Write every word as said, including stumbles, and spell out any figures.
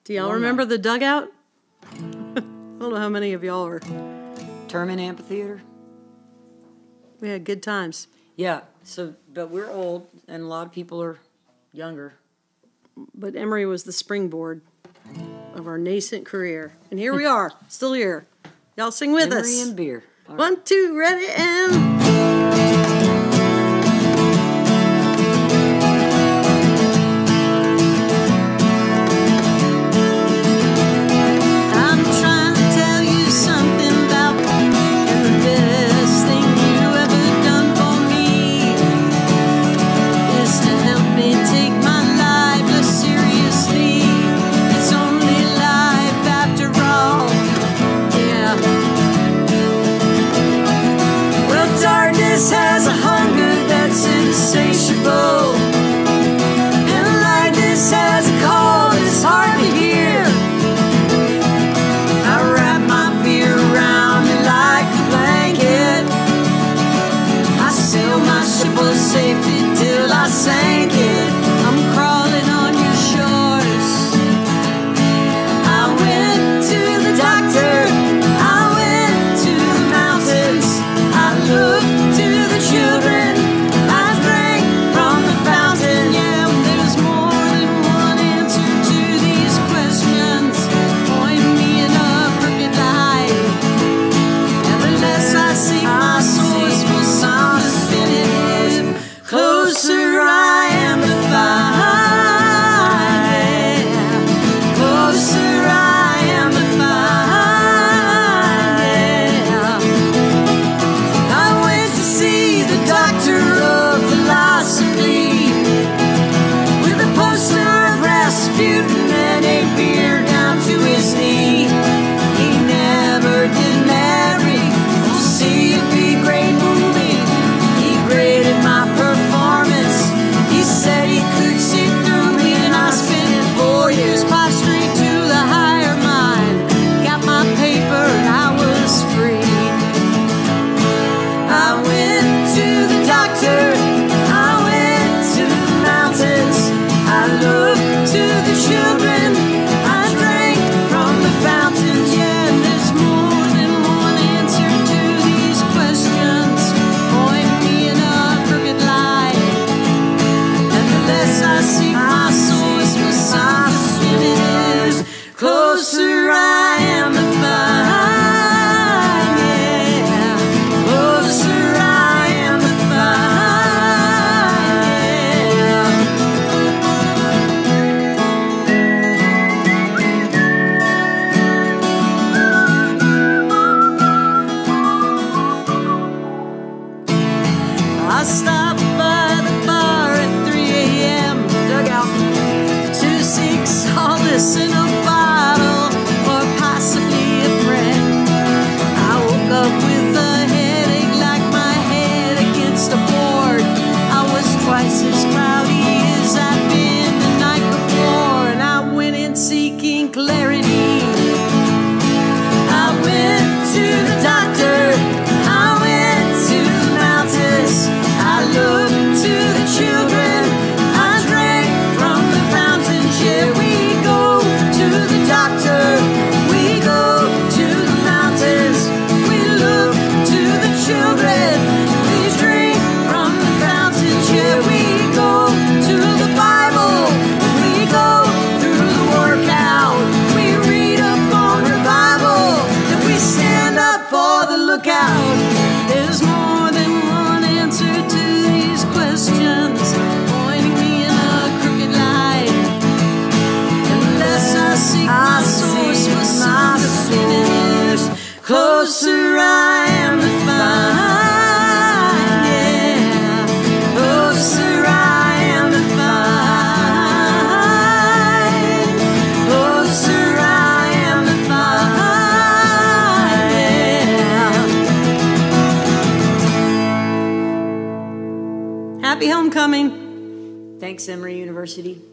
Do y'all remember the dugout? I don't know how many of y'all are. Terman Amphitheater? We had good times. Yeah, so, but we're old, and a lot of people are younger. But Emory was the springboard of our nascent career. And here we are, still here. Y'all sing with Emory us. and beer. All One, right. two, ready, and... has a hunger that's insatiable, and lightness has a call that's hard to hear. I wrap my beer around me like a blanket. I sail my ship of safety till I sank it. I'm crawling on your shores. I went to the doctor, I went to the mountains, I looked children, I drank from the fountain. Yeah, there's more than one answer to these questions. Point me in a crooked light. Nevertheless, I seek my source for some definitive. Closer I am to find. Closer I am to find. I went to see the doctor of philosophy with a poster of Rasputin and a beer down to his knee. He never did marry. We'll see it be a great movie. He graded my performance. He said he could see through me, and I spent four years prostrate to the higher mind. Got my paper and I was free. I went to the doctor, I went to the mountains, I looked to the children, I drank from the fountains. Yeah, there's more than one answer to these questions. Point me in a crooked light. Nevertheless, I seek my source for some definitives. Closer I am to find. I stopped by the bar at three a.m. Dugout to seek solace in a bottle or possibly a friend. I woke up with a headache like my head against a board. I was twice as cloudy as I'd been the night before, and I went in seeking clarity. I went to the doctor, I went to the mountains, I looked to the children, I drank from the fountains. Yeah, we go to the doctor, we go to the mountains, we look to the children, we drink from the fountains. Yeah, we go to the Bible, we go through the workout, we read up on revival, and we stand up for the lookout. There's more than one answer to these questions, pointing me in a crooked light. Unless I seek my source for some definitives, closer I am to find. Yeah, closer I am to find. Closer I am to find. Yeah. Happy homecoming. Thanks, Emory University.